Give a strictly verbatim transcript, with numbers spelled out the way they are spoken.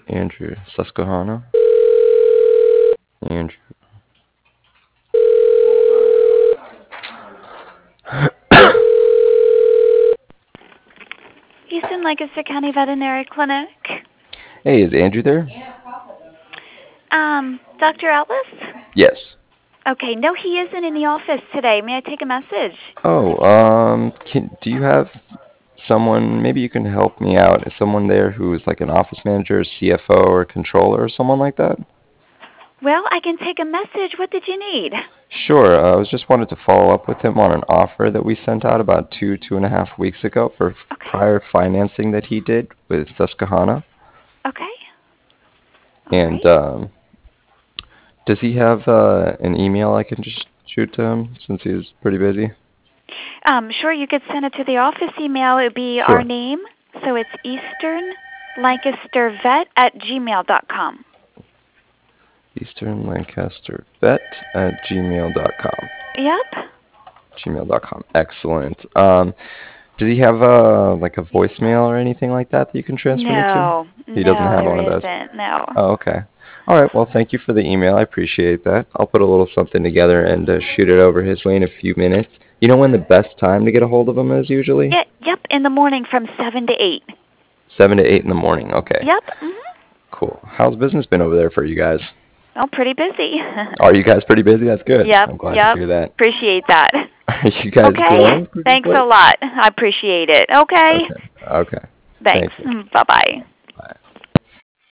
Andrew Susquehanna. Andrew. Houston Lancaster County Veterinary Clinic. Hey, is Andrew there? Um, Doctor Ellis? Yes. Okay, no, he isn't in the office today. May I take a message? Oh, um, can, do you have someone, maybe you can help me out, is someone there who's like an office manager, C F O, or controller, or someone like that? Well, I can take a message. What did you need? Sure, uh, I was just wanted to follow up with him on an offer that we sent out about two, two and a half weeks ago for f- Okay. prior financing that he did with Susquehanna. Okay. All And right. um, does he have uh, an email I can just shoot to him since he's pretty busy? Um, sure, you could send it to the office email. It would be our Sure. name. So it's Eastern Lancaster Vet at gmail dot com. Eastern Lancaster Vet at gmail dot com. Yep. gmail dot com. Excellent. Um, does he have uh, like a voicemail or anything like that that you can transfer me to? No, He doesn't no, have there one of those. isn't. No. Oh, okay. All right. Well, thank you for the email. I appreciate that. I'll put a little something together and uh, shoot it over his way in a few minutes. You know when the best time to get a hold of him is usually? Yeah, yep, in the morning from seven to eight. Seven to eight in the morning. Okay. Yep. Mhm. Cool. How's business been over there for you guys? Oh, pretty busy. Are you guys pretty busy? That's good. Yep, I'm glad to yep. hear that. Appreciate that. Are you guys Okay. growing pretty Thanks a quick? lot. I appreciate it. Okay. Okay. Okay. Thanks. Thank you. Bye-bye.